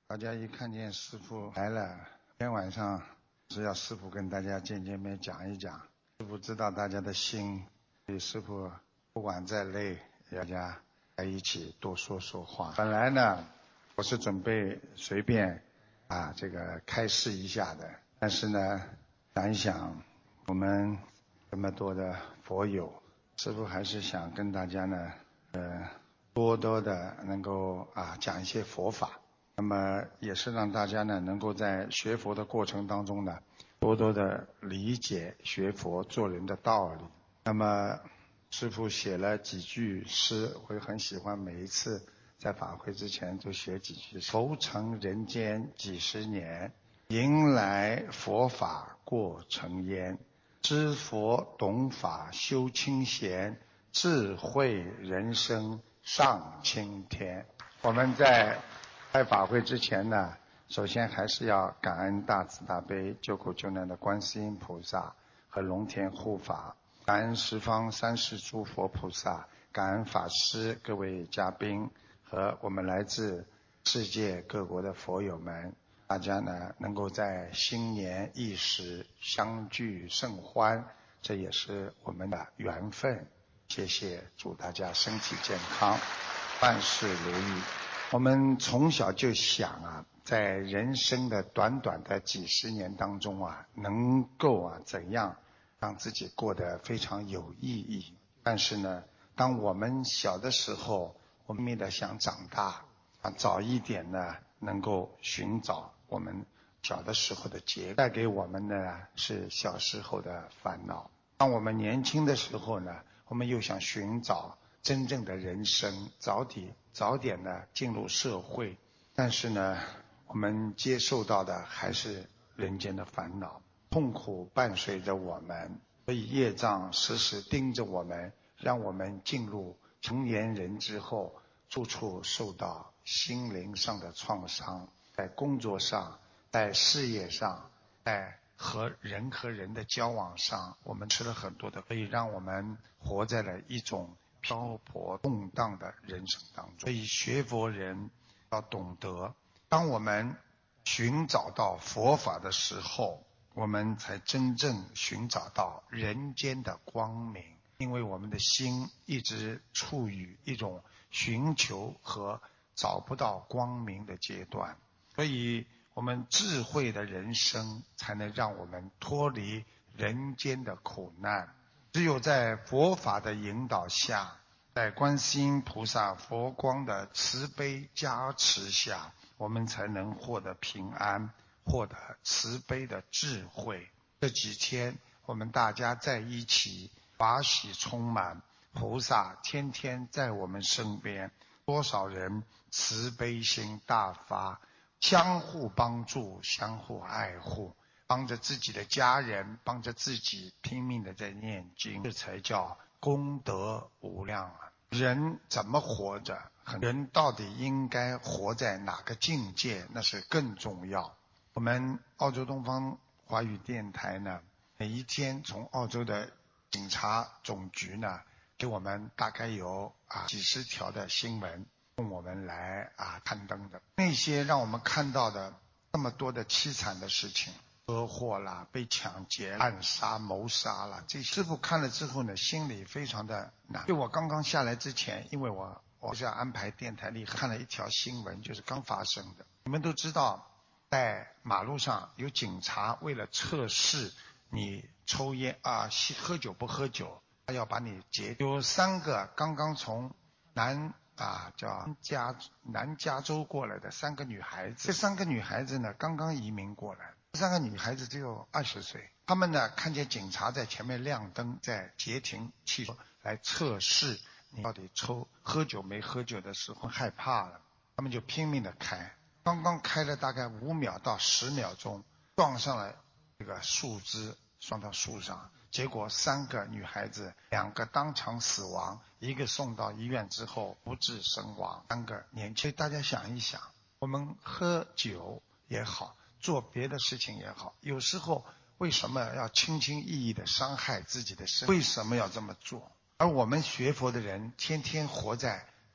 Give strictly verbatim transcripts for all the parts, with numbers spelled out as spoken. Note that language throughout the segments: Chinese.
大家一看见师父来了，今天晚上是要师父跟大家见见面，讲一讲。师父知道大家的心，所以师父不管再累，大家在一起多说说话。本来呢，我是准备随便啊这个开示一下的，但是呢，想一想我们这么多的佛友，师父还是想跟大家呢，呃，多多的能够啊讲一些佛法。那么也是让大家呢，能够在学佛的过程当中呢，多多的理解学佛做人的道理。那么师父写了几句诗，我也很喜欢，每一次在法会之前都写几句。佛成人间几十年，迎来佛法过尘烟。知佛懂法修清闲，智慧人生上青天。我们在开法会之前呢，首先还是要感恩大慈大悲救苦救难的观世音菩萨和龙天护法，感恩十方三世诸佛菩萨，感恩法师各位嘉宾和我们来自世界各国的佛友们，大家呢能够在新年伊始相聚甚欢，这也是我们的缘分。谢谢，祝大家身体健康，万事如意。我们从小就想啊，在人生的短短的几十年当中啊，能够啊怎样让自己过得非常有意义。但是呢，当我们小的时候，我们命的想长大啊，早一点呢能够寻找我们小的时候的结果，带给我们的是小时候的烦恼。当我们年轻的时候呢，我们又想寻找真正的人生，早点早点呢进入社会，但是呢，我们接受到的还是人间的烦恼，痛苦伴随着我们，所以业障时时盯着我们，让我们进入成年人之后，处处受到心灵上的创伤，在工作上，在事业上，在和人和人的交往上，我们吃了很多的，可以让我们活在了一种漂泊动荡的人生当中。所以学佛人要懂得，当我们寻找到佛法的时候，我们才真正寻找到人间的光明。因为我们的心一直处于一种寻求和找不到光明的阶段，所以我们智慧的人生才能让我们脱离人间的苦难。只有在佛法的引导下，在观世音菩萨佛光的慈悲加持下，我们才能获得平安，获得慈悲的智慧。这几天我们大家在一起，法喜充满，菩萨天天在我们身边，多少人慈悲心大发，相互帮助，相互爱护，帮着自己的家人，帮着自己拼命的在念经，这才叫功德无量啊！人怎么活着，人到底应该活在哪个境界，那是更重要。我们澳洲东方华语电台呢，每一天从澳洲的警察总局呢，给我们大概有啊几十条的新闻供我们来啊刊登的。那些让我们看到的这么多的凄惨的事情，车祸啦，被抢劫、暗杀、谋杀啦，这些师父看了之后呢，心里非常的难。就我刚刚下来之前，因为我我是要安排电台里看了一条新闻，就是刚发生的。你们都知道，在马路上有警察为了测试你抽烟啊、喝酒不喝酒，他要把你截。有三个刚刚从南啊叫加南加州过来的三个女孩子，这三个女孩子呢刚刚移民过来，这三个女孩子只有二十岁，她们呢看见警察在前面亮灯，在截停汽车来测试你到底抽喝酒没喝酒的时候，害怕了，她们就拼命的开。刚刚开了大概五秒到十秒钟，撞上了这个树枝，撞到树上，结果三个女孩子，两个当场死亡，一个送到医院之后不治身亡，三个年轻。大家想一想，我们喝酒也好，做别的事情也好，有时候为什么要轻轻易易的伤害自己的身体？为什么要这么做？而我们学佛的人天天活在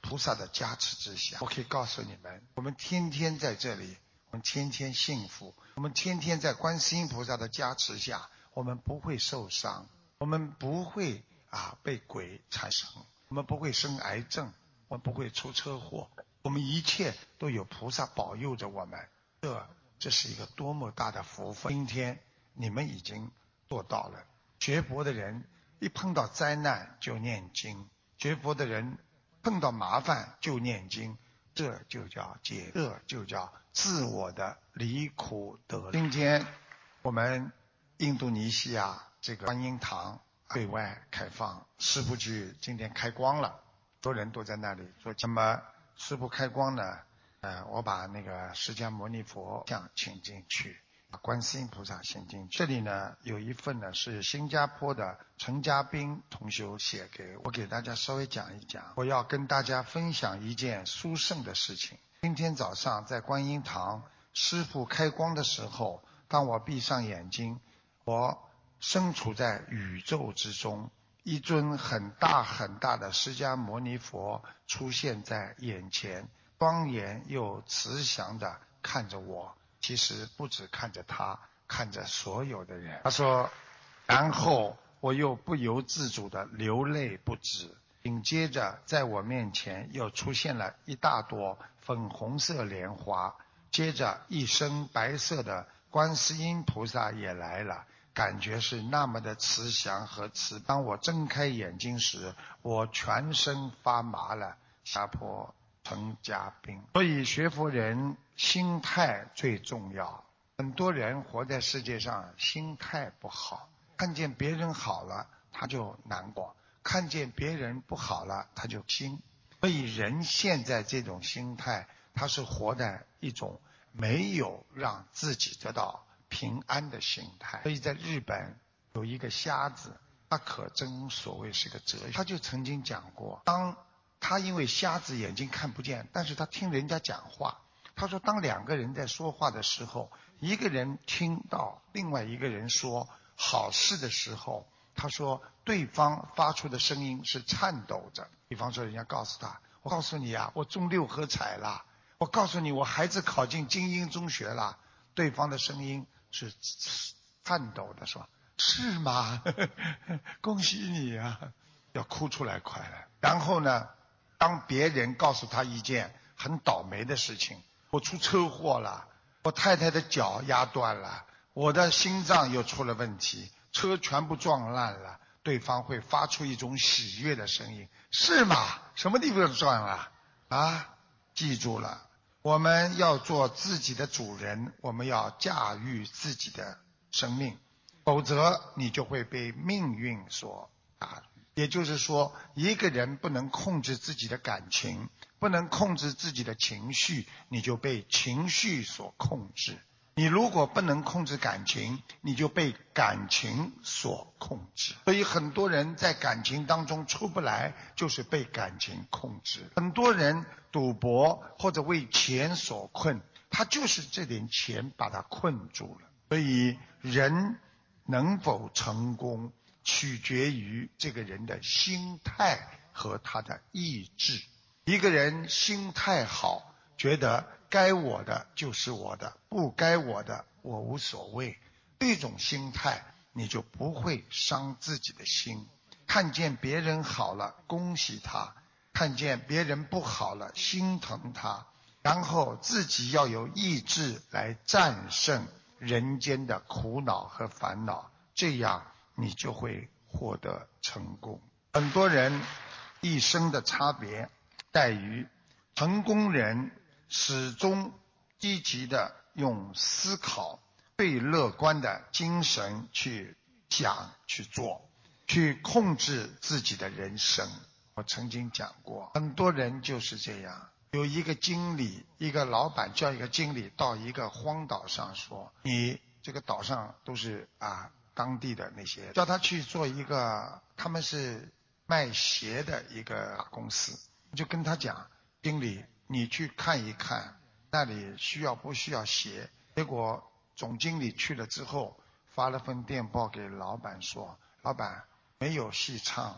菩萨的加持之下，我可以告诉你们，我们天天在这里，我们天天幸福，我们天天在观世音菩萨的加持下，我们不会受伤，我们不会啊被鬼缠身，我们不会生癌症，我们不会出车祸，我们一切都有菩萨保佑着我们，这这是一个多么大的福分！今天你们已经做到了。学佛的人一碰到灾难就念经，学佛的人碰到麻烦就念经，这就叫解，这就叫自我的离苦得乐。今天我们印度尼西亚这个观音堂对外开放，师父去今天开光了，很多人都在那里做。那么师父开光呢，呃，我把那个释迦牟尼佛像请进去，把观世音菩萨请进去。这里呢有一份呢是新加坡的陈家斌同学写给我，给大家稍微讲一讲。我要跟大家分享一件殊胜的事情。今天早上在观音堂师父开光的时候，当我闭上眼睛，我身处在宇宙之中，一尊很大很大的释迦牟尼佛出现在眼前，庄严又慈祥地看着我，其实不只看着他，看着所有的人。他说，然后我又不由自主地流泪不止，紧接着在我面前又出现了一大朵粉红色莲花，接着一身白色的观世音菩萨也来了，感觉是那么的慈祥和慈。当我睁开眼睛时，我全身发麻了。下坡陈家斌。所以学佛人心态最重要。很多人活在世界上心态不好，看见别人好了他就难过，看见别人不好了他就心。所以人现在这种心态，他是活在一种没有让自己得到平安的心态。所以在日本有一个瞎子，他可真所谓是个哲学，他就曾经讲过，当他因为瞎子眼睛看不见，但是他听人家讲话，他说当两个人在说话的时候，一个人听到另外一个人说好事的时候，他说对方发出的声音是颤抖着。比方说人家告诉他，我告诉你啊，我中六合彩了，我告诉你我孩子考进精英中学了，对方的声音是颤抖的说，是吗？恭喜你啊，要哭出来快了。然后呢，当别人告诉他一件很倒霉的事情，我出车祸了，我太太的脚压断了，我的心脏又出了问题，车全部撞烂了，对方会发出一种喜悦的声音，是吗？什么地方撞了啊？记住了，我们要做自己的主人，我们要驾驭自己的生命，否则你就会被命运所打。也就是说，一个人不能控制自己的感情，不能控制自己的情绪，你就被情绪所控制。你如果不能控制感情，你就被感情所控制。所以很多人在感情当中出不来，就是被感情控制。很多人赌博或者为钱所困，他就是这点钱把他困住了。所以人能否成功，取决于这个人的心态和他的意志。一个人心态好，觉得该我的就是我的，不该我的我无所谓，这种心态你就不会伤自己的心。看见别人好了恭喜他，看见别人不好了心疼他，然后自己要有意志来战胜人间的苦恼和烦恼，这样你就会获得成功。很多人一生的差别在于，成功人始终积极的用思考最乐观的精神去想去做，去控制自己的人生。我曾经讲过，很多人就是这样。有一个经理，一个老板叫一个经理到一个荒岛上说，你这个岛上都是啊当地的那些，叫他去做一个，他们是卖鞋的一个公司，就跟他讲，经理你去看一看那里需要不需要鞋。结果总经理去了之后，发了份电报给老板说，老板没有戏唱，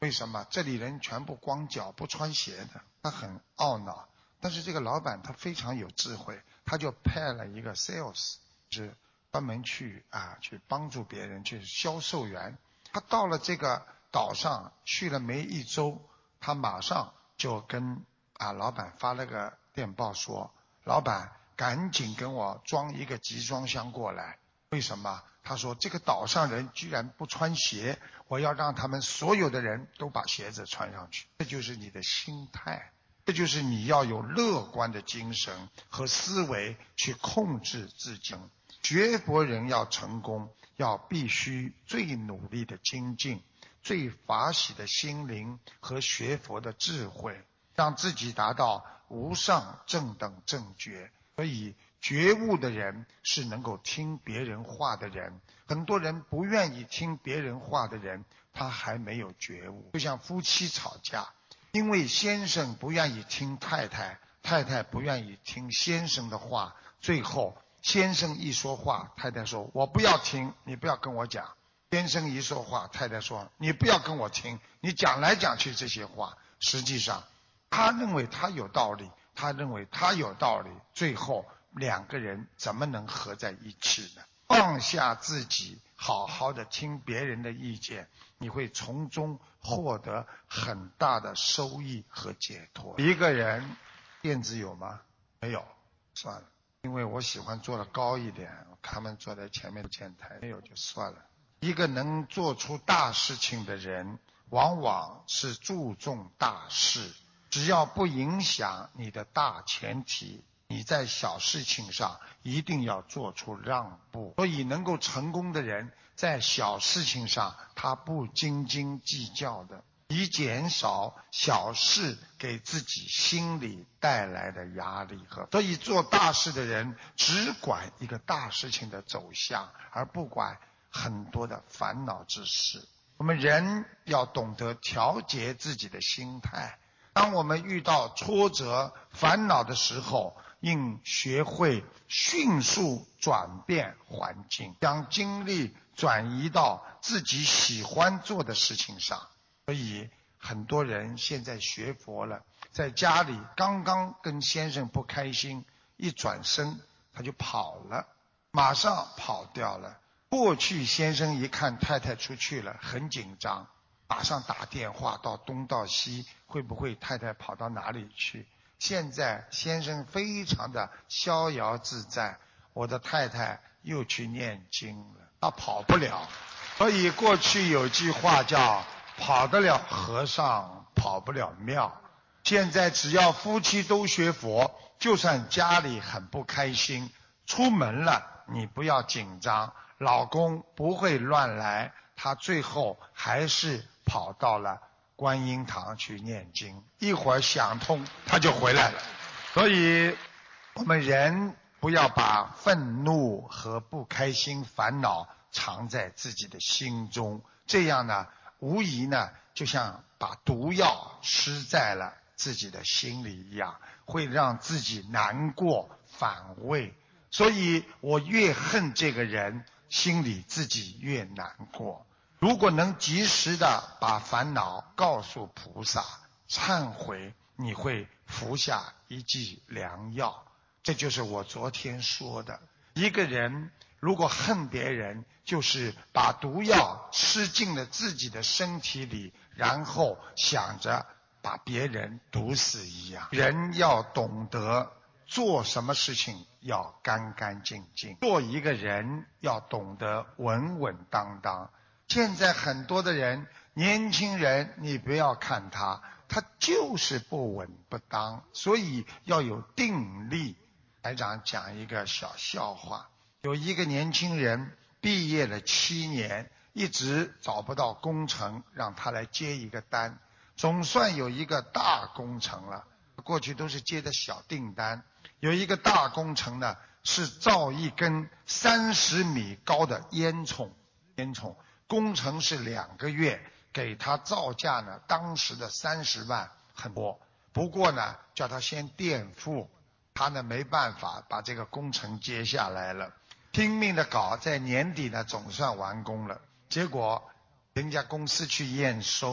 为什么？这里人全部光脚不穿鞋的，他很懊恼。但是这个老板他非常有智慧，他就派了一个 sales， 是专门去啊去帮助别人，去销售员。他到了这个岛上去了没一周，他马上就跟啊老板发了个电报说，老板赶紧跟我装一个集装箱过来。为什么？他说这个岛上人居然不穿鞋，我要让他们所有的人都把鞋子穿上去。这就是你的心态，这就是你要有乐观的精神和思维去控制自己。学佛人要成功，要必须最努力的精进，最法喜的心灵和学佛的智慧，让自己达到无上正等正觉。所以觉悟的人是能够听别人话的人，很多人不愿意听别人话的人，他还没有觉悟。就像夫妻吵架，因为先生不愿意听太太，太太不愿意听先生的话，最后先生一说话，太太说我不要听，你不要跟我讲。先生一说话，太太说你不要跟我听，你讲来讲去这些话，实际上他认为他有道理，他认为他有道理，最后两个人怎么能合在一起呢？放下自己，好好的听别人的意见，你会从中获得很大的收益和解脱。一个人垫子有吗？没有，算了，因为我喜欢坐得高一点，他们坐在前面的前台，没有就算了。一个能做出大事情的人，往往是注重大事，只要不影响你的大前提，你在小事情上一定要做出让步。所以能够成功的人，在小事情上他不斤斤计较的，以减少小事给自己心里带来的压力和。所以做大事的人只管一个大事情的走向，而不管很多的烦恼之事。我们人要懂得调节自己的心态，当我们遇到挫折烦恼的时候，应学会迅速转变环境，将精力转移到自己喜欢做的事情上。所以很多人现在学佛了，在家里刚刚跟先生不开心，一转身他就跑了，马上跑掉了。过去先生一看太太出去了，很紧张，马上打电话到东到西，会不会太太跑到哪里去？现在先生非常的逍遥自在，我的太太又去念经了，她跑不了。所以过去有句话叫跑得了和尚跑不了庙。现在只要夫妻都学佛，就算家里很不开心，出门了你不要紧张，老公不会乱来，他最后还是跑到了观音堂去念经，一会儿想通他就回来了。所以我们人不要把愤怒和不开心烦恼藏在自己的心中，这样呢无疑呢就像把毒药吃在了自己的心里一样，会让自己难过反胃。所以我越恨这个人，心里自己越难过。如果能及时的把烦恼告诉菩萨，忏悔，你会服下一剂良药。这就是我昨天说的，一个人如果恨别人，就是把毒药吃进了自己的身体里，然后想着把别人毒死一样。人要懂得做什么事情要干干净净，做一个人要懂得稳稳当当。现在很多的人，年轻人你不要看他，他就是不稳不当，所以要有定力。台长讲一个小笑话，有一个年轻人毕业了七年，一直找不到工程，让他来接一个单，总算有一个大工程了。过去都是接的小订单，有一个大工程呢，是造一根三十米高的烟囱，烟囱工程是两个月，给他造价呢，当时的三十万很多。不过呢，叫他先垫付，他呢没办法把这个工程接下来了，拼命的搞，在年底呢总算完工了。结果人家公司去验收，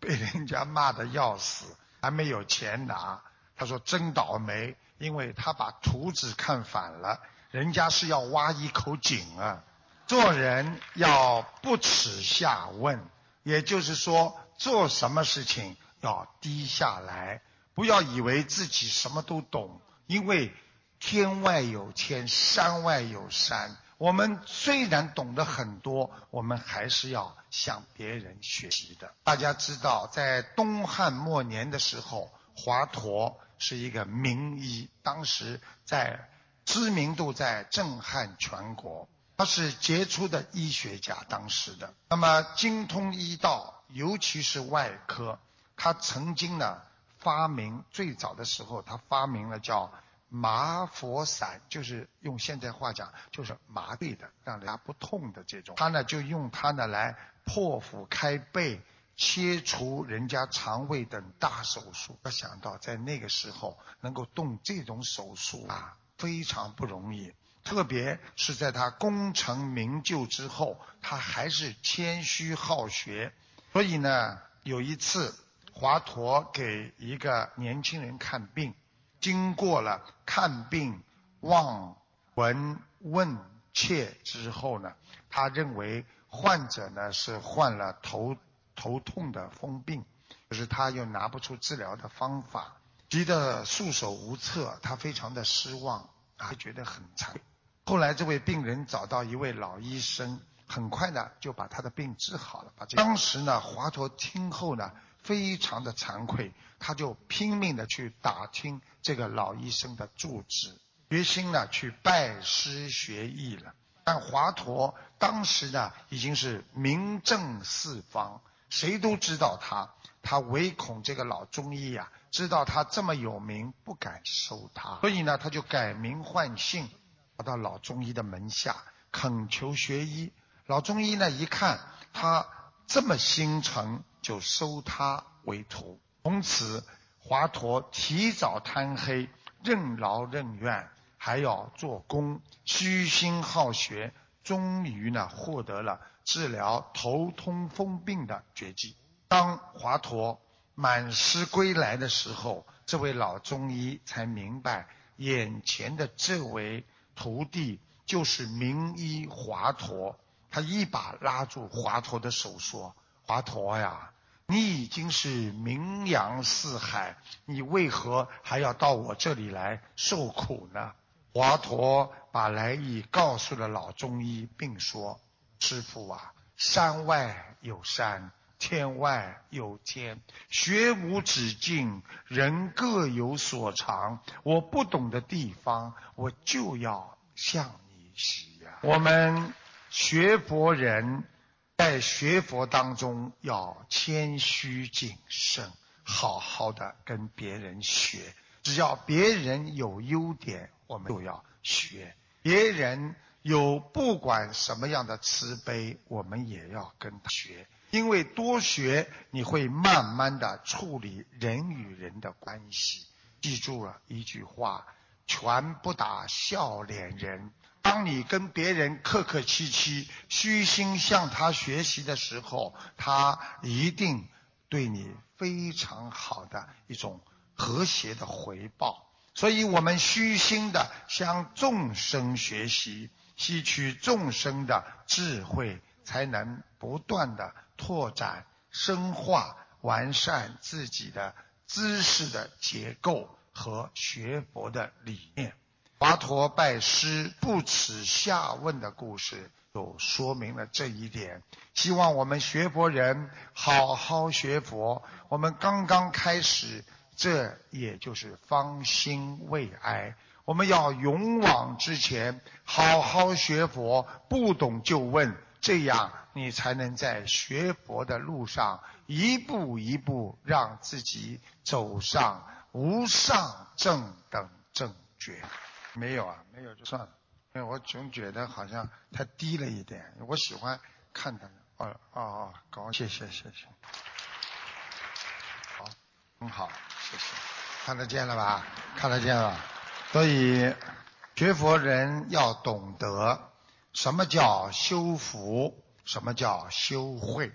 被人家骂得要死，还没有钱拿。他说真倒霉，因为他把图纸看反了，人家是要挖一口井啊。做人要不耻下问，也就是说做什么事情要低下来，不要以为自己什么都懂，因为天外有天，山外有山。我们虽然懂得很多，我们还是要向别人学习的。大家知道，在东汉末年的时候，华佗是一个名医，当时在知名度在震撼全国。他是杰出的医学家，当时的。那么精通医道，尤其是外科。他曾经呢发明，最早的时候他发明了叫麻佛散，就是用现代话讲就是麻醉的，让人家不痛的这种。他呢就用它呢来破腹开背，切除人家肠胃等大手术。要想到在那个时候能够动这种手术啊，非常不容易。特别是在他功成名就之后，他还是谦虚好学。所以呢，有一次华佗给一个年轻人看病，经过了看病望闻问切之后呢，他认为患者呢是患了头头痛的疯病，可是他又拿不出治疗的方法，急得束手无策，他非常的失望，他觉得很惭愧。后来这位病人找到一位老医生，很快呢就把他的病治好了。把这当时呢，华佗听后呢非常的惭愧，他就拼命的去打听这个老医生的住址，决心呢去拜师学艺了。但华佗当时呢已经是名震四方，谁都知道他，他唯恐这个老中医啊知道他这么有名，不敢收他，所以呢他就改名换姓，跑到老中医的门下恳求学医。老中医呢一看他这么心诚，就收他为徒。从此华佗提早贪黑，任劳任怨，还要做工，虚心好学，终于呢获得了治疗头痛风病的绝技。当华佗满师归来的时候，这位老中医才明白，眼前的这位徒弟就是名医华佗。他一把拉住华佗的手说，华佗呀，你已经是名扬四海，你为何还要到我这里来受苦呢？华佗把来意告诉了老中医，并说，师父啊，山外有山，天外有天，学无止境，人各有所长，我不懂的地方，我就要向你学呀。我们学佛人在学佛当中要谦虚谨慎，好好的跟别人学。只要别人有优点，我们就要学；别人有不管什么样的慈悲，我们也要跟他学。因为多学，你会慢慢的处理人与人的关系。记住了一句话，拳不打笑脸人。当你跟别人客客气气，虚心向他学习的时候，他一定对你非常好的一种和谐的回报。所以我们虚心的向众生学习，吸取众生的智慧，才能不断的拓展、深化、完善自己的知识的结构和学佛的理念。华佗拜师不耻下问的故事就说明了这一点。希望我们学佛人好好学佛，我们刚刚开始，这也就是方兴未艾。我们要勇往直前，好好学佛，不懂就问，这样你才能在学佛的路上一步一步让自己走上无上正等正觉。没有啊，没有就算了，因为我总觉得好像太低了一点，我喜欢看他。哦哦哦，高，谢谢谢谢，好，很好，谢谢，看得见了吧？看得见了。所以学佛人要懂得什么叫修福，什么叫修慧。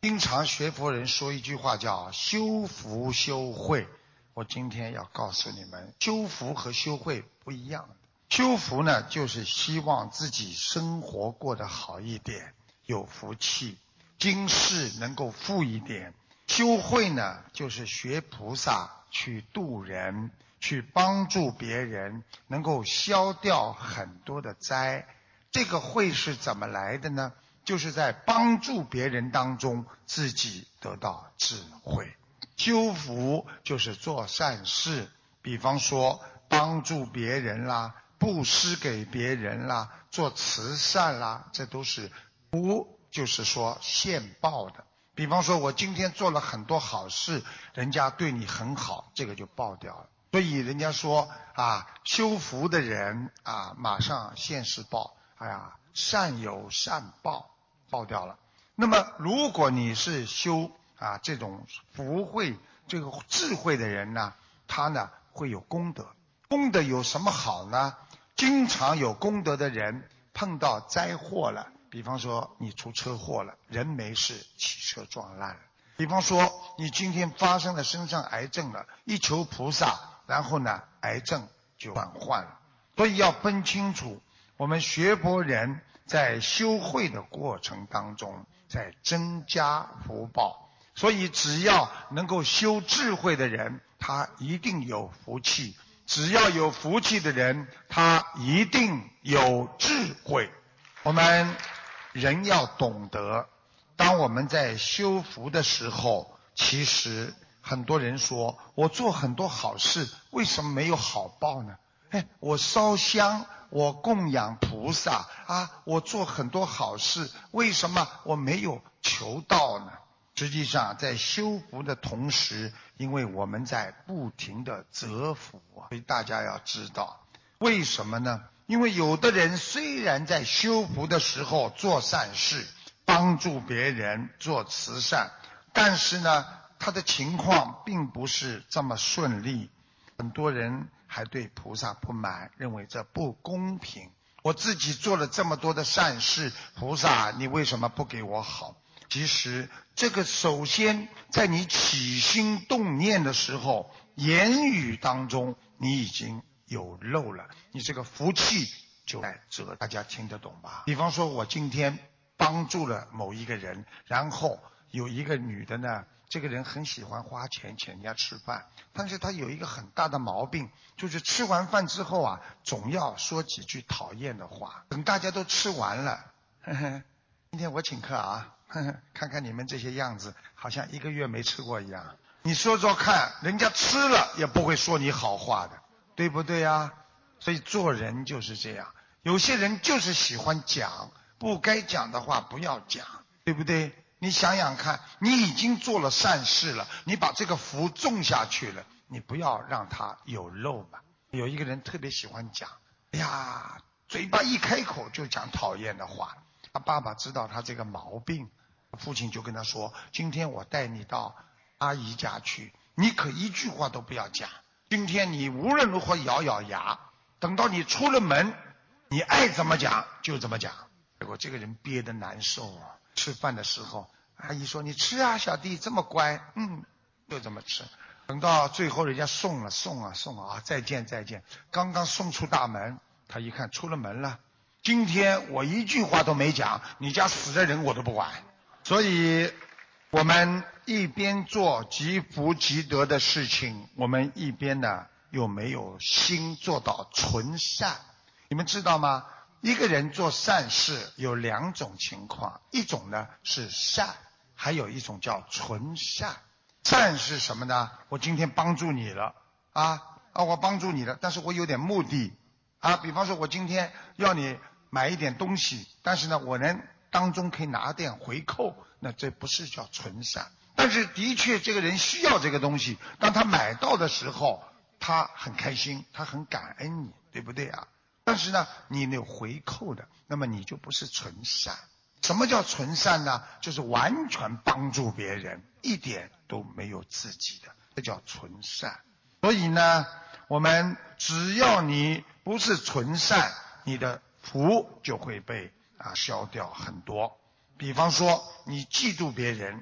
经常学佛人说一句话叫修福修慧。我今天要告诉你们，修福和修慧不一样的。修福呢，就是希望自己生活过得好一点，有福气，今世能够富一点。修慧呢，就是学菩萨去度人，去帮助别人，能够消掉很多的灾。这个慧是怎么来的呢？就是在帮助别人当中，自己得到智慧。修福就是做善事，比方说帮助别人啦，布施给别人啦，做慈善啦，这都是福，就是说现报的。比方说我今天做了很多好事，人家对你很好，这个就报掉了。所以人家说啊，修福的人啊，马上现世报，哎呀，善有善报，报掉了。那么如果你是修啊这种福慧、这个智慧的人呢，他呢会有功德。功德有什么好呢？经常有功德的人碰到灾祸了，比方说你出车祸了，人没事，汽车撞烂了。比方说你今天发生了身上癌症了，一求菩萨，然后呢癌症就转换了。所以要分清楚，我们学佛人在修慧的过程当中，在增加福报。所以只要能够修智慧的人，他一定有福气。只要有福气的人，他一定有智慧。我们人要懂得，当我们在修福的时候，其实很多人说，我做很多好事，为什么没有好报呢？哎，我烧香，我供养菩萨啊，我做很多好事，为什么我没有求道呢？实际上在修福的同时，因为我们在不停的折福啊，所以大家要知道为什么呢？因为有的人虽然在修福的时候做善事，帮助别人，做慈善，但是呢他的情况并不是这么顺利。很多人还对菩萨不满，认为这不公平，我自己做了这么多的善事，菩萨你为什么不给我好？其实这个首先在你起心动念的时候，言语当中你已经有漏了，你这个福气就在这，大家听得懂吧？比方说我今天帮助了某一个人，然后有一个女的呢，这个人很喜欢花钱请人家吃饭，但是他有一个很大的毛病，就是吃完饭之后啊，总要说几句讨厌的话。等大家都吃完了，呵呵，今天我请客啊，呵呵，看看你们这些样子，好像一个月没吃过一样。你说说看，人家吃了也不会说你好话的，对不对呀？所以做人就是这样，有些人就是喜欢讲，不该讲的话不要讲，对不对？你想想看，你已经做了善事了，你把这个福种下去了，你不要让它有漏吧。有一个人特别喜欢讲，哎呀，嘴巴一开口就讲讨厌的话。他爸爸知道他这个毛病，父亲就跟他说，今天我带你到阿姨家去，你可一句话都不要讲，今天你无论如何咬咬牙，等到你出了门，你爱怎么讲就怎么讲。结果这个人憋得难受啊。吃饭的时候，阿姨说你吃啊小弟，这么乖，嗯，就这么吃。等到最后人家送了送啊送啊，再见再见，刚刚送出大门，他一看出了门了，今天我一句话都没讲，你家死的人我都不管。所以我们一边做积福积德的事情，我们一边呢又没有心做到纯善。你们知道吗？一个人做善事有两种情况，一种呢是善，还有一种叫纯善。善是什么呢？我今天帮助你了啊啊，我帮助你了，但是我有点目的啊，比方说我今天要你买一点东西，但是呢我能当中可以拿点回扣，那这不是叫纯善。但是的确这个人需要这个东西，当他买到的时候他很开心，他很感恩你，对不对啊？但是呢你有回扣的，那么你就不是纯善。什么叫纯善呢？就是完全帮助别人，一点都没有自己的，这叫纯善。所以呢我们只要你不是纯善，你的福就会被啊消掉很多。比方说你嫉妒别人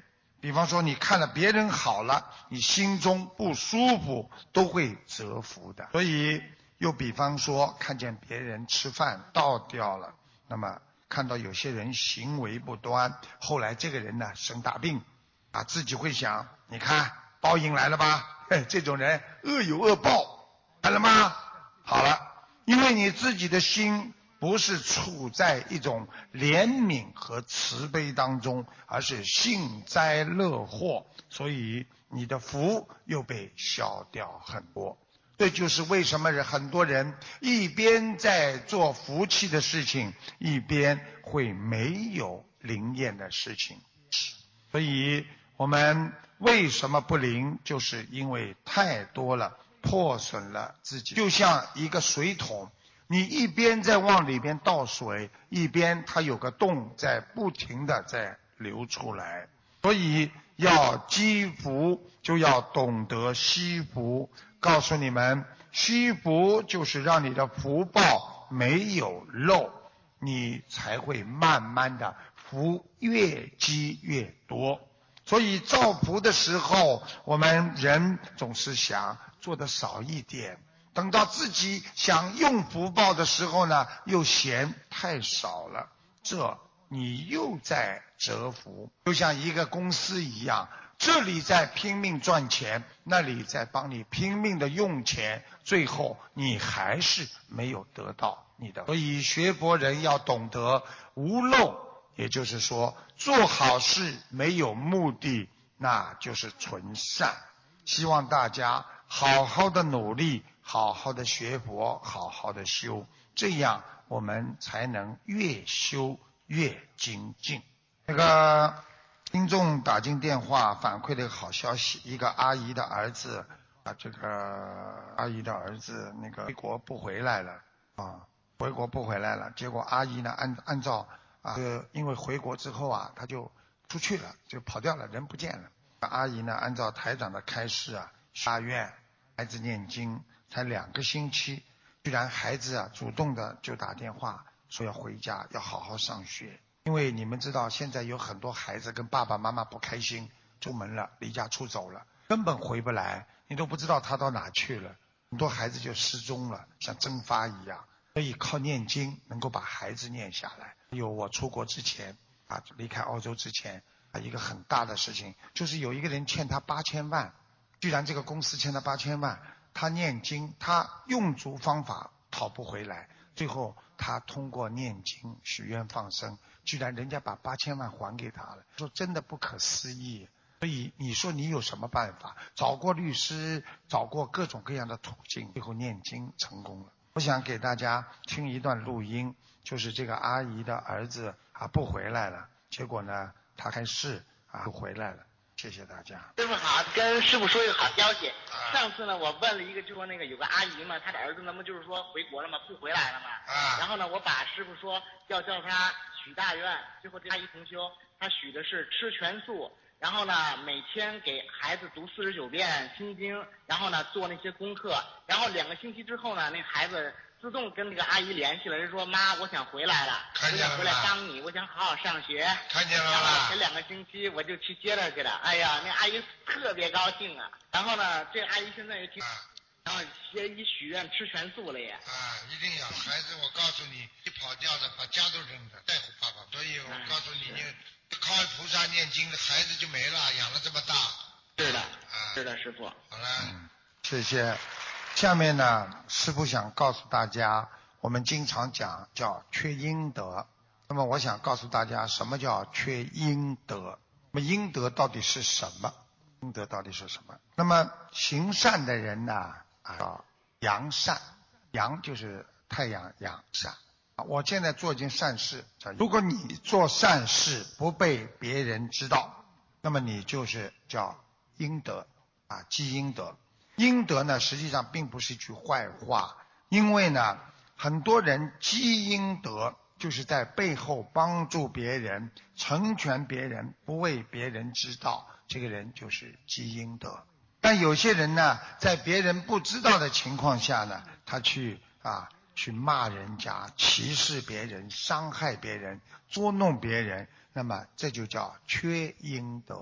比方说你看了别人好了，你心中不舒服，都会折服的。所以又比方说看见别人吃饭倒掉了，那么看到有些人行为不端，后来这个人呢生大病啊，自己会想，你看报应来了吧，嘿，这种人恶有恶报，看了吗？好了，因为你自己的心不是处在一种怜悯和慈悲当中，而是幸灾乐祸，所以你的福又被消掉很多。这就是为什么很多人一边在做福气的事情，一边会没有灵验的事情。所以我们为什么不灵，就是因为太多了，破损了自己。就像一个水桶，你一边在往里边倒水，一边它有个洞在不停的在流出来。所以要积福，就要懂得惜福。告诉你们，惜福就是让你的福报没有漏，你才会慢慢的福越积越多。所以造福的时候，我们人总是想做的少一点，等到自己想用福报的时候呢，又嫌太少了，这你又在折福。就像一个公司一样，这里在拼命赚钱，那里在帮你拼命的用钱，最后你还是没有得到你的。所以学佛人要懂得无漏，也就是说做好事没有目的，那就是纯善。希望大家好好的努力，好好的学佛，好好的修，这样我们才能越修越精进。那个听众打进电话反馈了一个好消息，一个阿姨的儿子啊，这个阿姨的儿子那个回国不回来了啊，回国不回来了。结果阿姨呢，按按照啊，因为回国之后啊，他就出去了，就跑掉了，人不见了。阿姨呢，按照台长的开示啊，下院孩子念经才两个星期，居然孩子啊主动的就打电话说要回家，要好好上学。因为你们知道现在有很多孩子跟爸爸妈妈不开心，出门了，离家出走了，根本回不来，你都不知道他到哪去了，很多孩子就失踪了，像蒸发一样。所以靠念经能够把孩子念下来。有我出国之前啊，离开澳洲之前啊，一个很大的事情就是有一个人欠他八千万，居然这个公司欠他八千万，他念经，他用足方法讨不回来，最后他通过念经许愿放生，居然人家把八千万还给他了，说真的不可思议。所以你说你有什么办法？找过律师，找过各种各样的途径，最后念经成功了。我想给大家听一段录音，就是这个阿姨的儿子啊不回来了，结果呢他开示啊不回来了。谢谢大家。 师傅好，跟师傅说一个好消息。上次呢，我问了一个，就说那个有个阿姨嘛，她的儿子那么就是说回国了嘛，不回来了嘛。 啊。 然后呢，我把师傅说要叫他许大愿，最后这阿姨同修，她许的是吃全素，然后呢每天给孩子读四十九遍心经，然后呢做那些功课，然后两个星期之后呢，那孩子自动跟那个阿姨联系了，就说妈，我想回来了，我想回来帮你，我想好好上学。 看见了然后前两个星期我就去接她去了，哎呀，那阿姨特别高兴啊。然后呢，这阿姨现在也挺，然后协议许愿吃全素了也。 啊，一定要孩子，我告诉你，一跑掉的把家都扔了，在乎爸爸。所以我告诉你，你靠菩萨念经的孩子就没了，养了这么大。 是的， 啊， 是的，师傅。 好了，嗯，谢谢。下面呢，师父想告诉大家，我们经常讲叫缺阴德。那么我想告诉大家，什么叫缺阴德？那么阴德到底是什么？阴德到底是什么？那么行善的人呢，啊，叫扬善。扬就是太阳扬善。我现在做一件善事，如果你做善事不被别人知道，那么你就是叫阴德啊，积阴德。阴德呢，实际上并不是一句坏话，因为呢，很多人积阴德就是在背后帮助别人，成全别人，不为别人知道，这个人就是积阴德。但有些人呢，在别人不知道的情况下呢，他去啊去骂人家，歧视别人，伤害别人，捉弄别人，那么这就叫缺阴德。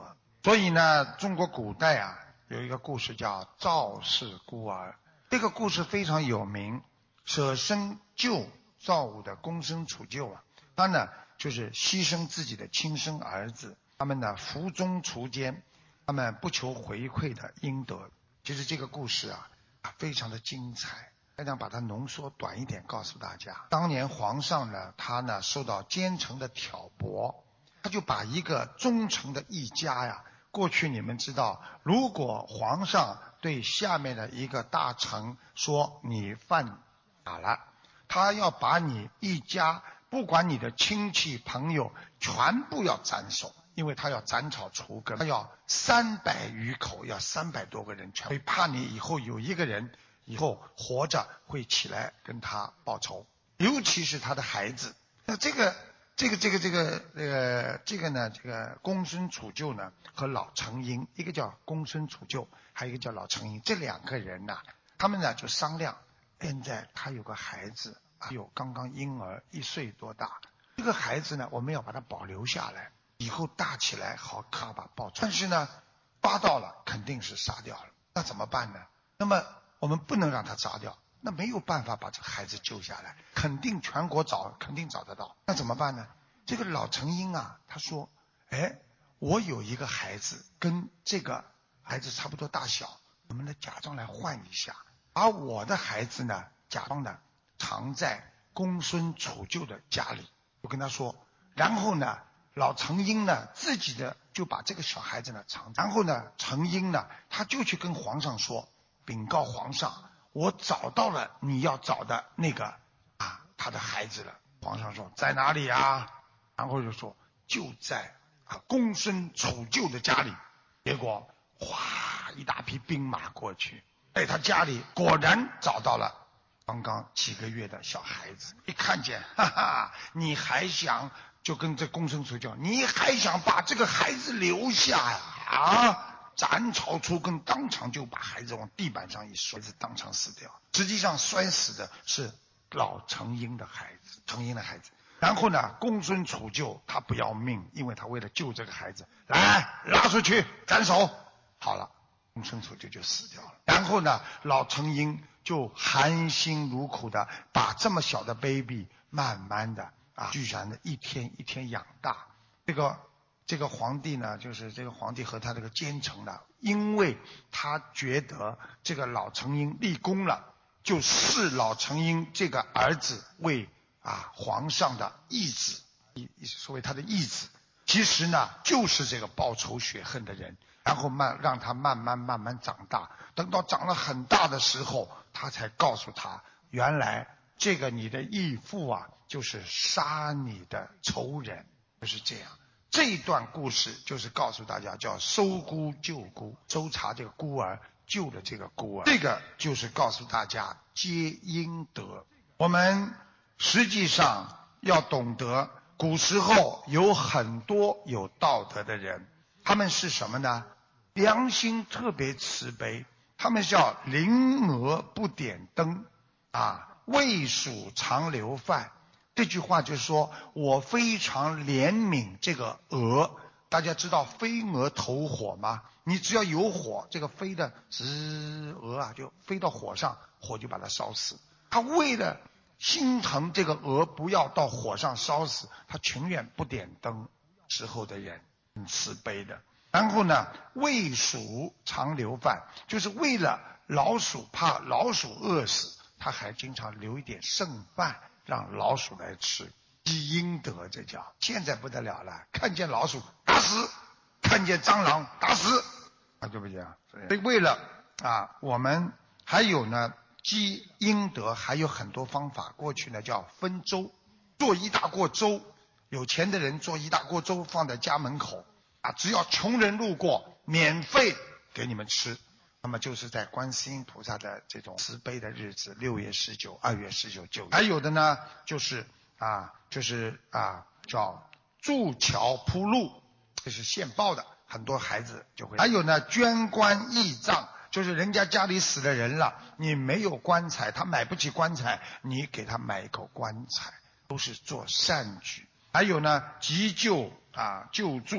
所以呢，中国古代啊有一个故事叫赵氏孤儿，这个故事非常有名，舍身救赵武的公孙杵臼啊，他呢就是牺牲自己的亲生儿子，他们呢伏中锄奸，他们不求回馈的应得。其实这个故事啊非常的精彩，我想把它浓缩短一点告诉大家。当年皇上呢，他呢受到奸臣的挑拨，他就把一个忠诚的一家呀，过去你们知道，如果皇上对下面的一个大臣说你犯法了，他要把你一家，不管你的亲戚朋友，全部要斩首，因为他要斩草除根，他要三百余口，要三百多个人，全会怕你以后有一个人以后活着会起来跟他报仇，尤其是他的孩子。那这个这个这个这个呃这个呢，这个公孙杵臼呢和老成英，一个叫公孙杵臼，还有一个叫老成英，这两个人呢，他们呢就商量，现在他有个孩子，有刚刚婴儿一岁多大，这个孩子呢，我们要把他保留下来，以后大起来好看吧报仇。但是呢，抓到了肯定是杀掉了，那怎么办呢？那么我们不能让他杀掉，那没有办法把这个孩子救下来，肯定全国找，肯定找得到。那怎么办呢？这个老成英啊，他说：“哎，我有一个孩子，跟这个孩子差不多大小，我们呢假装来换一下，而我的孩子呢，假装呢藏在公孙杵臼的家里。”我跟他说，然后呢，老成英呢自己的就把这个小孩子呢藏，然后呢，成英呢他就去跟皇上说，禀告皇上，我找到了你要找的那个啊他的孩子了。皇上说在哪里啊？然后就说就在啊公孙杵臼的家里。结果哗一大批兵马过去，在他家里果然找到了刚刚几个月的小孩子。一看见，哈哈，你还想，就跟这公孙杵臼，你还想把这个孩子留下呀？啊！斩草除根，当场就把孩子往地板上一摔，孩子当场死掉。实际上摔死的是老成英的孩子，成英的孩子。然后呢，公孙杵臼他不要命，因为他为了救这个孩子，来拉出去斩首。好了，公孙杵臼就死掉了。然后呢，老成英就含辛茹苦的把这么小的 baby 慢慢的啊，居然的一天一天养大。这个这个皇帝呢，就是这个皇帝和他这个奸臣呢，因为他觉得这个老成英立功了，就视老成英这个儿子为啊皇上的义子，义所谓他的义子，其实呢就是这个报仇雪恨的人。然后慢让他慢慢慢慢长大，等到长了很大的时候，他才告诉他，原来这个你的义父啊，就是杀你的仇人，就是这样。这一段故事就是告诉大家，叫收孤救孤，搜查这个孤儿，救了这个孤儿，这个就是告诉大家皆应得。我们实际上要懂得，古时候有很多有道德的人，他们是什么呢？良心特别慈悲，他们叫临蛾不点灯啊，未黍常留饭。这句话就是说，我非常怜悯这个蛾。大家知道飞蛾投火吗？你只要有火，这个飞的吱蛾啊就飞到火上，火就把它烧死。他为了心疼这个蛾不要到火上烧死，他情愿不点灯。时候的人很慈悲的。然后呢，为黍常留饭，就是为了老鼠，怕老鼠饿死，他还经常留一点剩饭让老鼠来吃，积阴德，这叫。现在不得了了，看见老鼠打死，看见蟑螂打死啊，对不对啊？所以为了啊，我们还有呢积阴德，还有很多方法。过去呢叫分粥，做一大锅粥，有钱的人做一大锅粥放在家门口啊，只要穷人路过，免费给你们吃。那么就是在观世音菩萨的这种慈悲的日子，六月十九、二月十九、九月。还有的呢，就是啊，就是啊，叫筑桥铺路，这是现报的，很多孩子就会。还有呢，捐棺义葬，就是人家家里死了人了，你没有棺材，他买不起棺材，你给他买一口棺材，都是做善举。还有呢，急救啊，救助。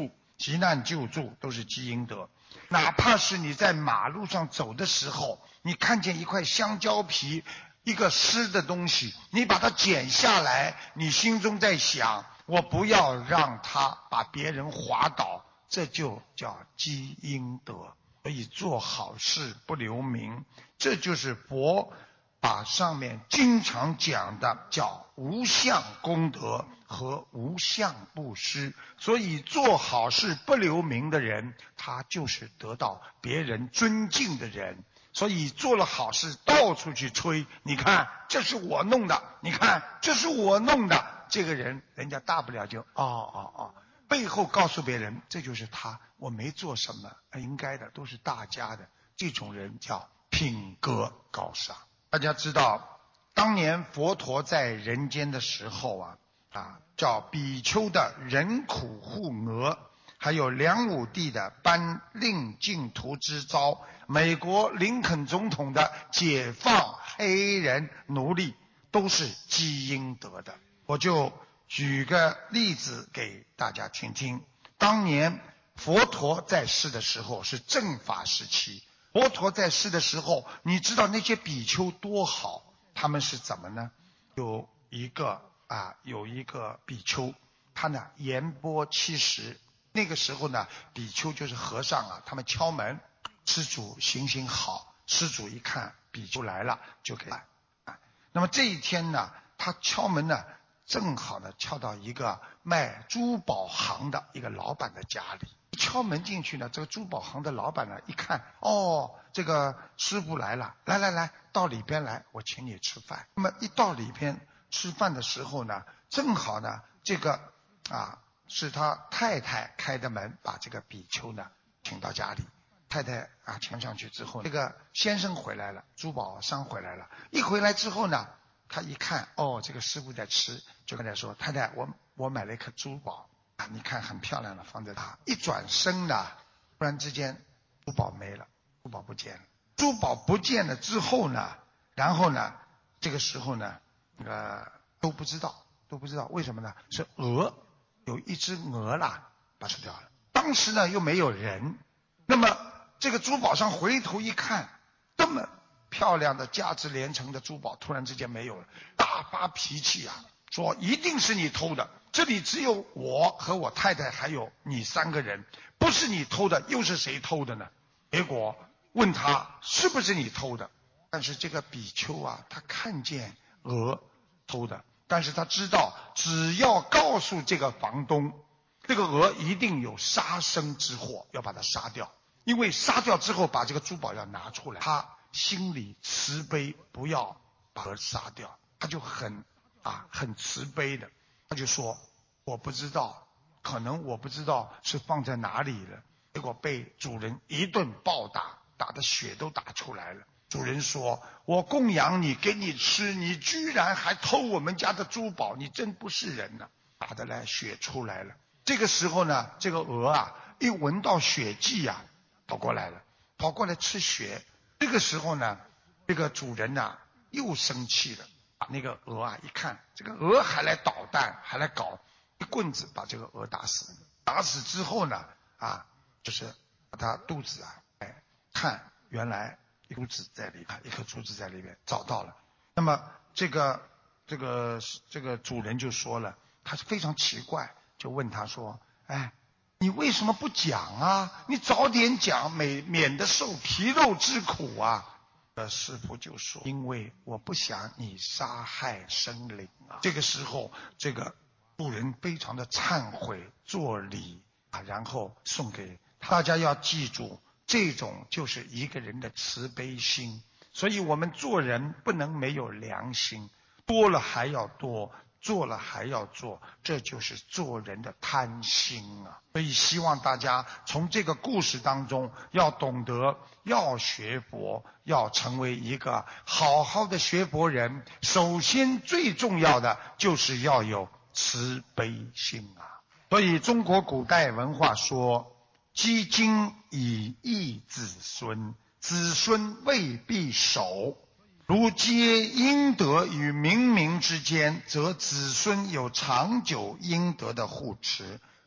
急难救助都是积阴德。哪怕是你在马路上走的时候，你看见一块香蕉皮，一个湿的东西，你把它剪下来，你心中在想，我不要让它把别人滑倒，这就叫积阴德。所以做好事不留名，这就是佛把上面经常讲的叫无相功德和无相布施。所以做好事不留名的人，他就是得到别人尊敬的人。所以做了好事到处去吹，你看这是我弄的，你看这是我弄的，这个人人家大不了就哦哦哦，背后告诉别人这就是他，我没做什么，应该的都是大家的，这种人叫品格高尚。大家知道当年佛陀在人间的时候啊啊，叫比丘的忍苦护俄，还有梁武帝的颁令净土之招，美国林肯总统的解放黑人奴隶，都是积阴德的。我就举个例子给大家听听。当年佛陀在世的时候是正法时期，佛陀在世的时候，你知道那些比丘多好，他们是怎么呢？有一个啊，有一个比丘，他呢言钵七十。那个时候呢，比丘就是和尚啊，他们敲门，施主行行好，施主一看比丘来了，就给啊。那么这一天呢，他敲门呢，正好呢敲到一个卖珠宝行的一个老板的家里。敲门进去呢，这个珠宝行的老板呢一看，哦，这个师傅来了，来来来，到里边来，我请你吃饭。那么一到里边吃饭的时候呢，正好呢这个啊是他太太开的门，把这个比丘呢请到家里。太太啊请上去之后，这个先生回来了，珠宝商回来了。一回来之后呢，他一看，哦，这个师傅在吃，就跟他说，太太，我我买了一颗珠宝啊，你看很漂亮的，放在他。一转身呢，突然之间珠宝没了，珠宝不见了。珠宝不见了之后呢，然后呢，这个时候呢，那个都不知道，都不知道为什么呢？是鹅，有一只鹅啦，把它吃掉了。当时呢又没有人，那么这个珠宝商回头一看，这么漂亮的价值连城的珠宝突然之间没有了，大发脾气啊，说一定是你偷的，这里只有我和我太太还有你三个人，不是你偷的，又是谁偷的呢？结果问他是不是你偷的，但是这个比丘啊，他看见鹅偷的，但是他知道只要告诉这个房东，这个鹅一定有杀生之祸，要把它杀掉，因为杀掉之后把这个珠宝要拿出来，他心里慈悲，不要把鹅杀掉，他就很啊很慈悲的，他就说我不知道，可能我不知道是放在哪里了，结果被主人一顿暴打，打得血都打出来了。主人说，我供养你，给你吃，你居然还偷我们家的珠宝，你真不是人呐！打得来血出来了。这个时候呢，这个鹅啊一闻到血迹啊，跑过来了，跑过来吃血。这个时候呢，这个主人呢、啊、又生气了，把那个鹅啊一看，这个鹅还来捣蛋，还来搞，一棍子把这个鹅打死。打死之后呢，啊，就是把它肚子啊，哎，看原来一珠子在里边，一颗珠子在里边找到了。那么这个这个这个主人就说了，他是非常奇怪，就问他说，哎，你为什么不讲啊？你早点讲，免免得受皮肉之苦啊。呃，师父就说，因为我不想你杀害生灵啊。这个时候，这个主人非常的忏悔，作礼啊，然后送给他。大家要记住，这种就是一个人的慈悲心。所以我们做人不能没有良心，多了还要多，做了还要做，这就是做人的贪心啊！所以希望大家从这个故事当中要懂得，要学佛，要成为一个好好的学佛人。首先最重要的就是要有慈悲心啊！所以中国古代文化说，积精以益子孙，子孙未必守。如接阴德与冥冥之间，则子孙有长久阴德的护持。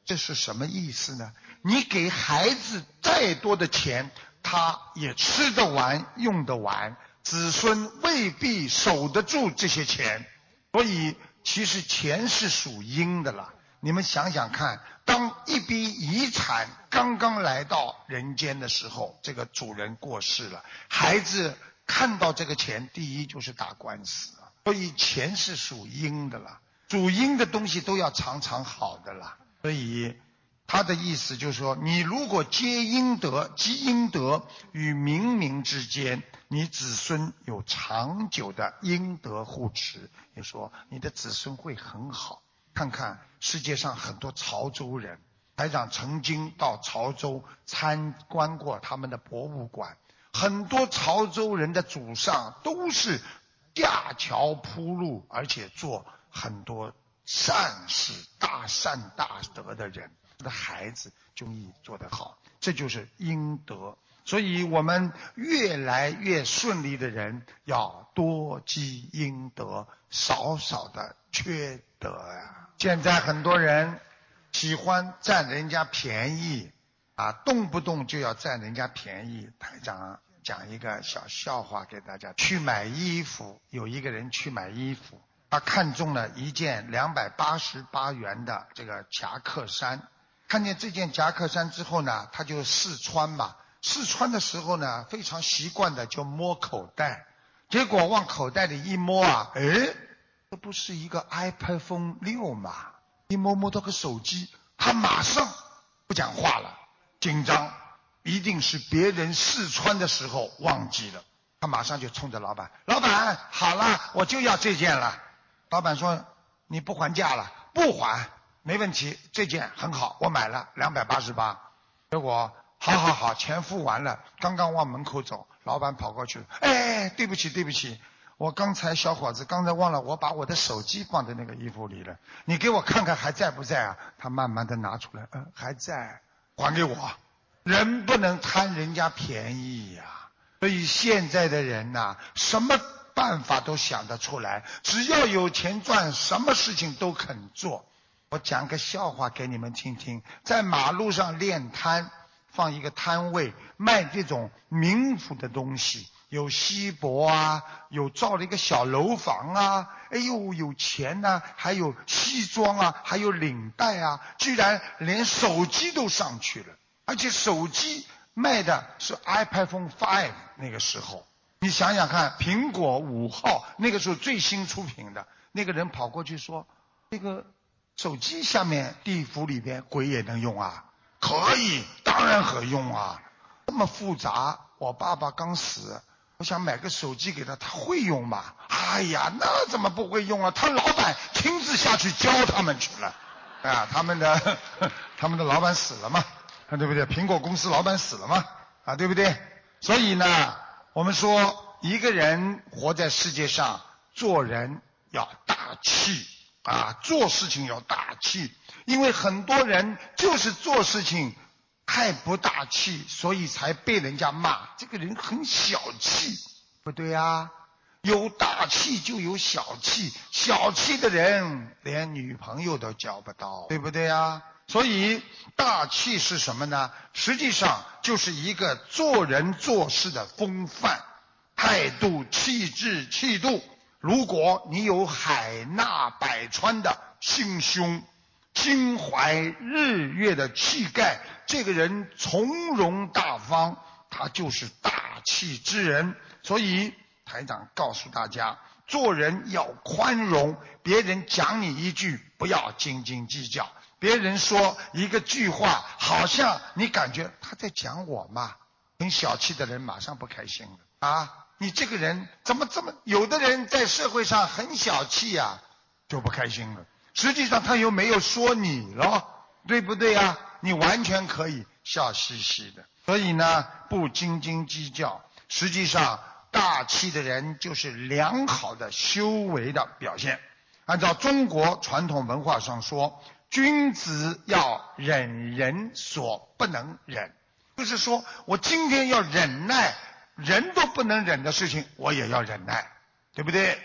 这是什么意思呢？你给孩子再多的钱，他也吃得完用得完，子孙未必守得住这些钱。所以其实钱是属阴的了。你们想想看，当一笔遗产刚刚来到人间的时候，这个主人过世了，孩子看到这个钱，第一就是打官司，所以钱是属阴的了。属阴的东西都要常常好的了。所以他的意思就是说，你如果积阴德，积阴德与冥冥之间，你子孙有长久的阴德护持，也说你的子孙会很好。看看世界上很多潮州人，台长曾经到潮州参观过他们的博物馆，很多潮州人的祖上都是架桥铺路，而且做很多善事、大善大德的人，他的孩子就易做得好，这就是阴德。所以我们越来越顺利的人，要多积阴德，少少的缺德呀。现在很多人喜欢占人家便宜啊，动不动就要占人家便宜。台长讲一个小笑话给大家。去买衣服，有一个人去买衣服，他看中了一件两百八十八元的这个夹克衫，看见这件夹克衫之后呢，他就试穿嘛。试穿的时候呢，非常习惯的就摸口袋，结果往口袋里一摸啊，诶，这不是一个 iPhone 六吗？一摸摸到个手机，他马上不讲话了，紧张，一定是别人试穿的时候忘记了。他马上就冲着老板，老板，好了，我就要这件了。老板说，你不还价了？不还，没问题，这件很好，我买了两百八十八。结果好好好，钱付完了，刚刚往门口走，老板跑过去，哎，对不起对不起，我刚才小伙子刚才忘了我把我的手机放在那个衣服里了，你给我看看还在不在啊？他慢慢的拿出来，嗯，还在，还给我。人不能贪人家便宜呀、啊，所以现在的人呐、啊，什么办法都想得出来，只要有钱赚，什么事情都肯做。我讲个笑话给你们听听，在马路上练摊，放一个摊位卖这种民府的东西，有锡箔啊，有造了一个小楼房啊，哎呦有钱啊，还有西装啊，还有领带啊，居然连手机都上去了，而且手机卖的是 iPhone 五那个时候，你想想看，苹果五号那个时候最新出品的，那个人跑过去说，这个手机下面地府里边鬼也能用啊？可以，当然可用啊，这么复杂。我爸爸刚死，我想买个手机给他，他会用吗？哎呀，那怎么不会用啊？他老板亲自下去教他们去了啊，他们的他们的老板死了嘛，对不对？苹果公司老板死了嘛，啊，对不对？所以呢，我们说一个人活在世界上，做人要大气啊，做事情要大气。因为很多人就是做事情太不大气，所以才被人家骂这个人很小气，不对啊？有大气就有小气，小气的人连女朋友都交不到，对不对啊？所以大气是什么呢？实际上就是一个做人做事的风范、态度、气质、气度。如果你有海纳百川的心胸，心怀日月的气概，这个人从容大方，他就是大气之人。所以台长告诉大家，做人要宽容，别人讲你一句不要斤斤计较，别人说一个句话好像你感觉他在讲我嘛，很小气的人马上不开心了啊！你这个人怎么这么，有的人在社会上很小气啊，就不开心了，实际上他又没有说你了，对不对啊？你完全可以笑嘻嘻的。所以呢，不斤斤计较，实际上大气的人就是良好的修为的表现。按照中国传统文化上说，君子要忍人所不能忍，就是说我今天要忍耐人都不能忍的事情，我也要忍耐，对不对？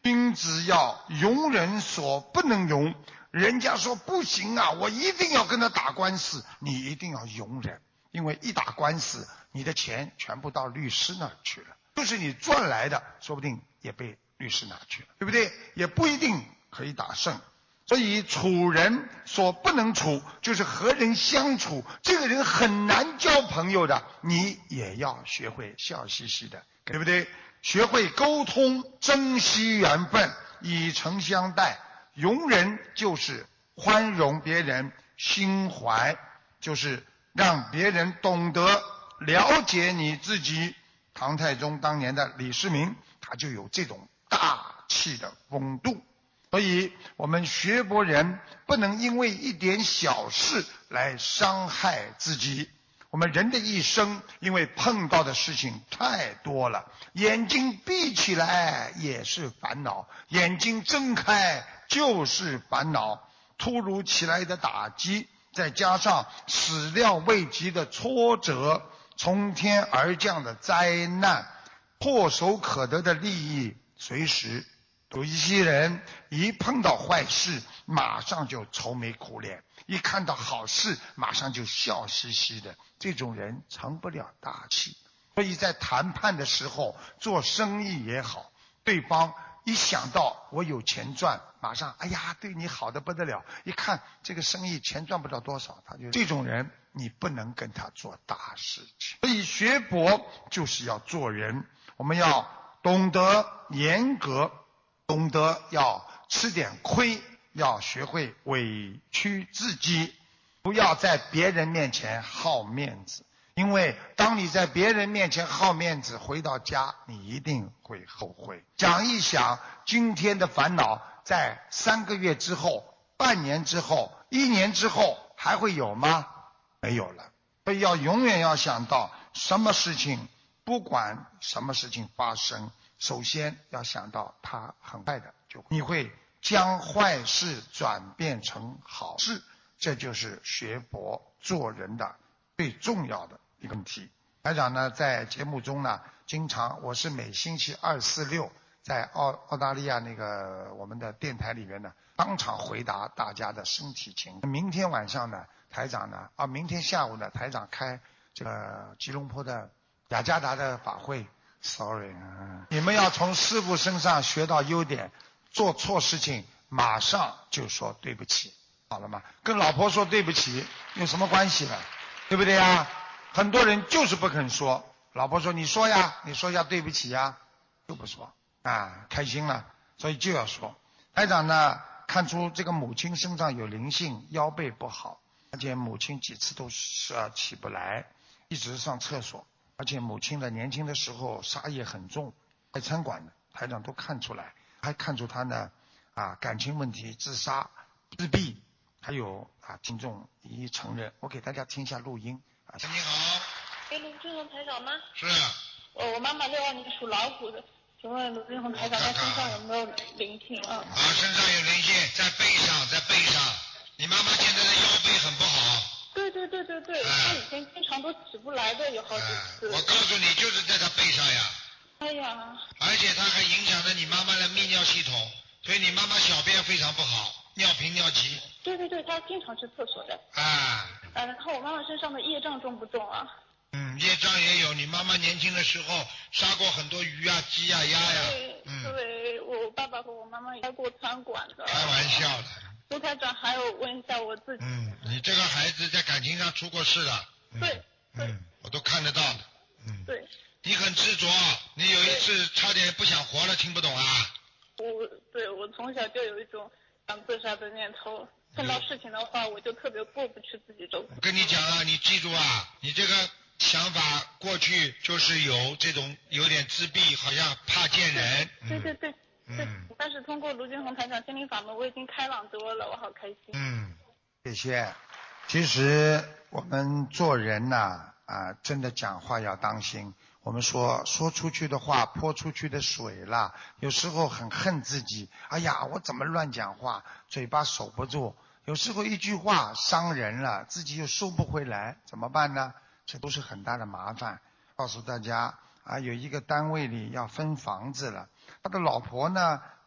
君子要容人所不能容。人家说不行啊，我一定要跟他打官司，你一定要容忍，因为一打官司，你的钱全部到律师那儿去了，就是你赚来的，说不定也被律师拿去了，对不对？也不一定可以打胜。所以处人所不能处，就是和人相处，这个人很难交朋友的，你也要学会笑嘻嘻的，对不对？学会沟通，珍惜缘分，以诚相待。容人就是宽容别人，心怀就是让别人懂得了解你自己。唐太宗当年的李世民，他就有这种大气的风度。所以我们学佛人不能因为一点小事来伤害自己。我们人的一生因为碰到的事情太多了，眼睛闭起来也是烦恼，眼睛睁开就是烦恼。突如其来的打击，再加上始料未及的挫折，从天而降的灾难，唾手可得的利益，随时有一些人一碰到坏事马上就愁眉苦脸，一看到好事马上就笑嘻嘻的，这种人成不了大器。所以在谈判的时候，做生意也好，对方一想到我有钱赚，马上哎呀对你好的不得了，一看这个生意钱赚不了多少，他就这种人你不能跟他做大事情。所以学佛就是要做人，我们要懂得严格，懂得要吃点亏，要学会委屈自己，不要在别人面前好面子。因为当你在别人面前好面子，回到家你一定会后悔。想一想，今天的烦恼在三个月之后、半年之后、一年之后还会有吗？没有了。所以要永远要想到，什么事情，不管什么事情发生，首先要想到它很快的就你会将坏事转变成好事，这就是学佛做人的最重要的一个问题。台长呢，在节目中呢，经常我是每星期二、四、六在澳澳大利亚那个我们的电台里面呢，当场回答大家的身体情况。明天晚上呢，台长呢，啊，明天下午呢，台长开这个吉隆坡的雅加达的法会。Sorry， 你们要从师父身上学到优点，做错事情马上就说对不起，好了吗？跟老婆说对不起有什么关系呢？对不对呀？很多人就是不肯说，老婆说你说呀，你说一下对不起呀，就不说啊，开心了，所以就要说。台长呢，看出这个母亲身上有灵性，腰背不好，而且母亲几次都是啊起不来，一直上厕所，而且母亲的年轻的时候杀业很重，开餐馆的，台长都看出来，还看出她呢啊感情问题、自杀、自闭。还有啊，听众一一承认，我给大家听一下录音啊。你好， 哎，卢俊宏台长吗？ 是。 呃，我妈妈六二年属老虎的，请问卢俊宏台长她身上有没有灵性啊？ 啊，身上有灵性，在背上，在背上。你妈妈现在的腰背很不好。 对对对对对， 哎、 她以前经常都起不来的，有好几次。 哎、我告诉你，就是在她背上呀。 哎呀。 而且它还影响着你妈妈的泌尿系统，所以你妈妈小便非常不好，尿频尿急。 对对对，她经常去厕所的。 啊。 呃，然后我妈妈身上的业障重不重啊？ 嗯，业障也有。你妈妈年轻的时候杀过很多鱼啊、鸡啊、鸭呀。 对， 嗯。 对，我爸爸和我妈妈也开过餐馆的。 开玩笑的。 卢台长，还有问一下我自己。 嗯，你这个孩子在感情上出过事的。嗯、 对。 嗯，我都看得到的。嗯。 对。 你很执着，你有一次差点不想活了，听不懂啊？ 我对我从小就有一种想自杀的念头，碰到事情的话我就特别过不去自己走。 我跟你讲啊，你记住啊，你这个想法过去就是有这种有点自闭，好像怕见人。 对对对。 嗯。 对，但是通过卢俊宏台长心灵法门，我已经开朗多了，我好开心。 嗯，谢谢。其实我们做人呐、啊，啊，真的讲话要当心。我们说说出去的话泼出去的水啦，有时候很恨自己，哎呀我怎么乱讲话，嘴巴守不住，有时候一句话伤人了，自己又收不回来，怎么办呢？这都是很大的麻烦。告诉大家啊，有一个单位里要分房子了，他的老婆呢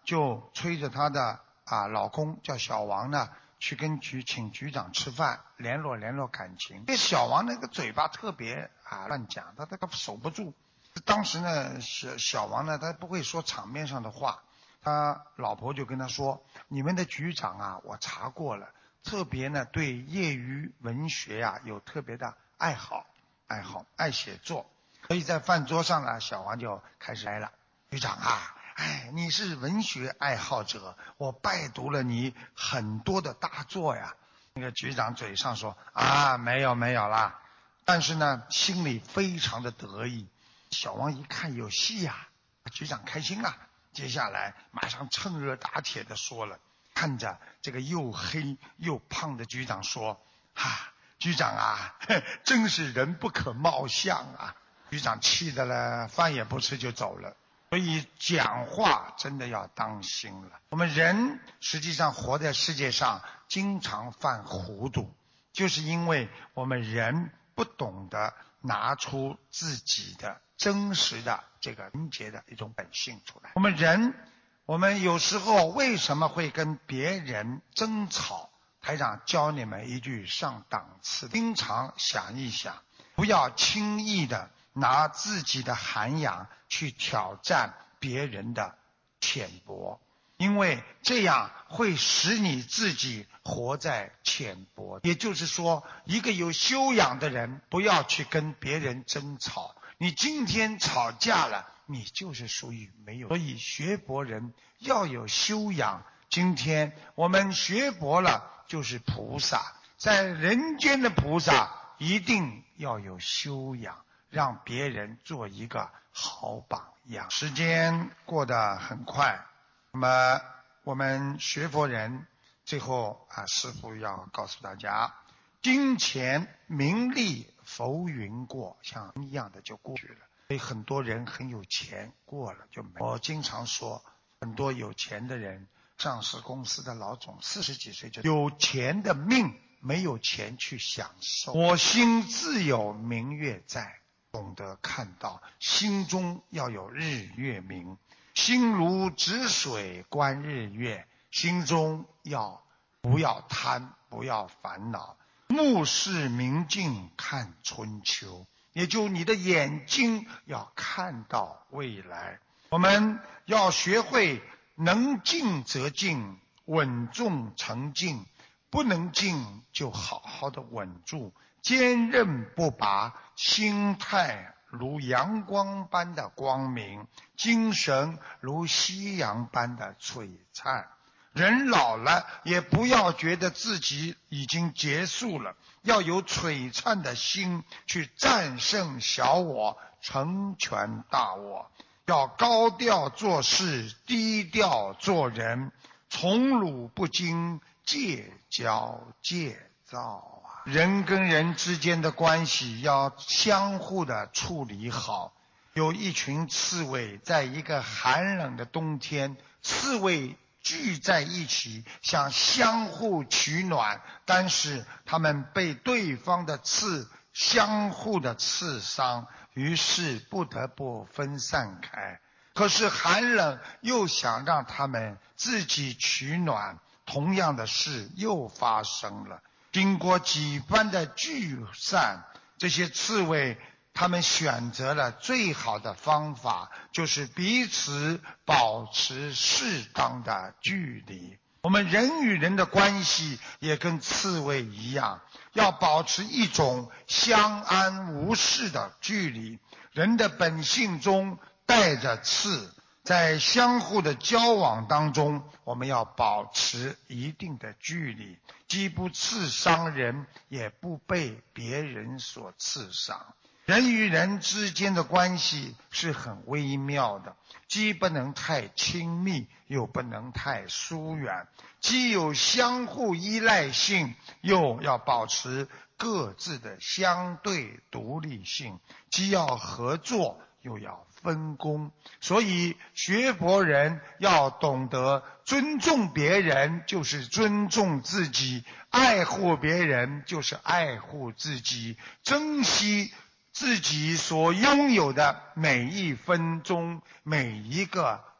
就催着她的啊老公叫小王呢，去跟局请局长吃饭，联络联络感情。这小王那个嘴巴特别啊乱讲，他这个守不住。当时呢，小小王呢，他不会说场面上的话，他老婆就跟他说：“你们的局长啊，我查过了，特别呢对业余文学呀、啊、有特别的爱好，爱好爱写作。”所以在饭桌上呢，小王就开始来了：“局长啊，哎，你是文学爱好者，我拜读了你很多的大作呀。”那个局长嘴上说：“啊，没有没有啦。”但是呢，心里非常的得意。小王一看有戏呀、啊，局长开心了。接下来马上趁热打铁的说了，看着这个又黑又胖的局长说：“哈、啊，局长啊，真是人不可貌相啊！”局长气的了，饭也不吃就走了。所以讲话真的要当心了。我们人实际上活在世界上，经常犯糊涂，就是因为我们人不懂得拿出自己的真实的这个纯洁的一种本性出来。我们人，我们有时候为什么会跟别人争吵？台长教你们一句上档次，经常想一想，不要轻易的拿自己的涵养去挑战别人的浅薄，因为这样会使你自己活在浅薄。也就是说，一个有修养的人不要去跟别人争吵，你今天吵架了，你就是属于没有。所以学佛人要有修养，今天我们学佛了就是菩萨，在人间的菩萨一定要有修养，让别人做一个好榜样。时间过得很快，那么我们学佛人最后啊，师父要告诉大家，金钱名利浮云过，像一样的就过去了。所以很多人很有钱，过了就没。我经常说，很多有钱的人，上市公司的老总四十几岁就有钱的命，没有钱去享受。我心自有明月在，懂得看到心中要有日月明，心如止水观日月，心中要不要贪，不要烦恼，目视明镜看春秋，也就你的眼睛要看到未来。我们要学会能静则静，稳重成静，不能静就好好的稳住，坚韧不拔，心态如阳光般的光明，精神如夕阳般的璀璨。人老了也不要觉得自己已经结束了，要有璀璨的心去战胜小我，成全大我。要高调做事，低调做人，宠辱不惊，戒骄戒躁啊！人跟人之间的关系要相互的处理好。有一群刺猬，在一个寒冷的冬天，刺猬聚在一起，想相互取暖，但是他们被对方的刺相互的刺伤，于是不得不分散开。可是寒冷又想让他们自己取暖，同样的事又发生了。经过几番的聚散，这些刺猬他们选择了最好的方法，就是彼此保持适当的距离。我们人与人的关系也跟刺猬一样，要保持一种相安无事的距离。人的本性中带着刺，在相互的交往当中，我们要保持一定的距离，既不刺伤人，也不被别人所刺伤。人与人之间的关系是很微妙的，既不能太亲密，又不能太疏远，既有相互依赖性，又要保持各自的相对独立性，既要合作，又要分工。所以学佛人要懂得尊重别人就是尊重自己，爱护别人就是爱护自己，珍惜自己所拥有的每一分钟，每一个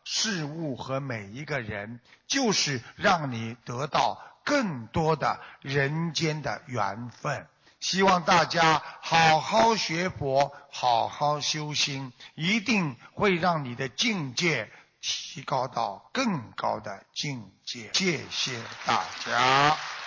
事物和每一个人，就是让你得到更多的人间的缘分。希望大家好好学佛，好好修心，一定会让你的境界提高到更高的境界。谢谢大家。